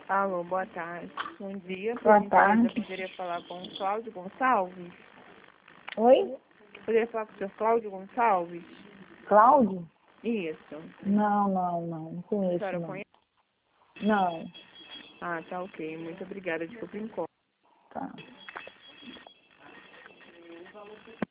Alô, boa tarde. Bom dia. Boa tarde. Eu poderia falar com o Cláudio Gonçalves? Oi? Poderia falar com o senhor Cláudio Gonçalves? Cláudio? Isso. Não A conheço senhora não. conhece? Não, Ah, tá ok. Muito obrigada. Desculpe o incômodo. tá.